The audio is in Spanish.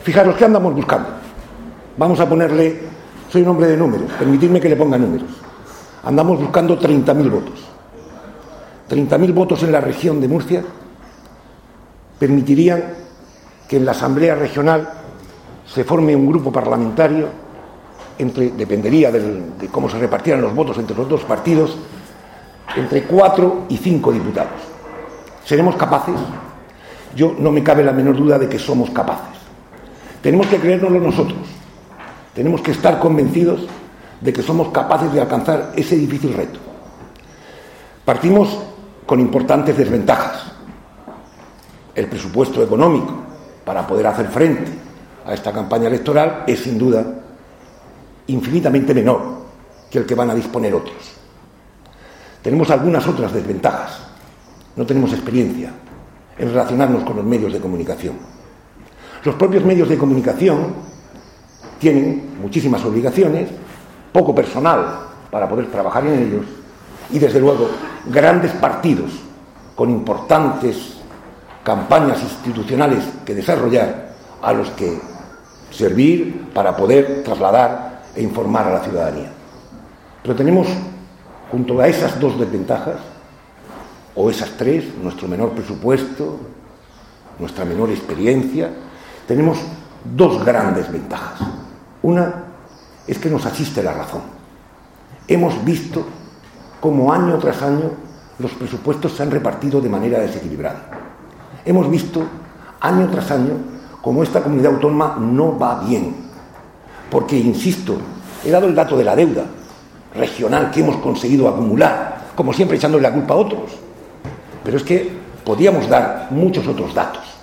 Fijaros, ¿qué andamos buscando? Vamos a ponerle, soy un hombre de números, permitidme que le ponga números. Andamos buscando 30.000 votos. 30.000 votos en la región de Murcia permitirían que en la Asamblea Regional se forme un grupo parlamentario, dependería de cómo se repartieran los votos entre los dos partidos, entre 4 y 5 diputados. ¿Seremos capaces? Yo no me cabe la menor duda de que somos capaces. Tenemos que creérnoslo nosotros. Tenemos que estar convencidos de que somos capaces de alcanzar ese difícil reto. Partimos con importantes desventajas. El presupuesto económico para poder hacer frente a esta campaña electoral es sin duda infinitamente menor que el que van a disponer otros. Tenemos algunas otras desventajas. No tenemos experiencia en relacionarnos con los medios de comunicación. Los propios medios de comunicación tienen muchísimas obligaciones, poco personal para poder trabajar en ellos y, desde luego, grandes partidos con importantes campañas institucionales que desarrollar, a los que servir para poder trasladar e informar a la ciudadanía. Pero tenemos, junto a esas dos desventajas, o esas tres, nuestro menor presupuesto, nuestra menor experiencia, tenemos dos grandes ventajas. Una es que nos asiste la razón. Hemos visto cómo año tras año los presupuestos se han repartido de manera desequilibrada. Hemos visto año tras año cómo esta comunidad autónoma no va bien. Porque, insisto, he dado el dato de la deuda regional que hemos conseguido acumular, como siempre echándole la culpa a otros. Pero es que podíamos dar muchos otros datos.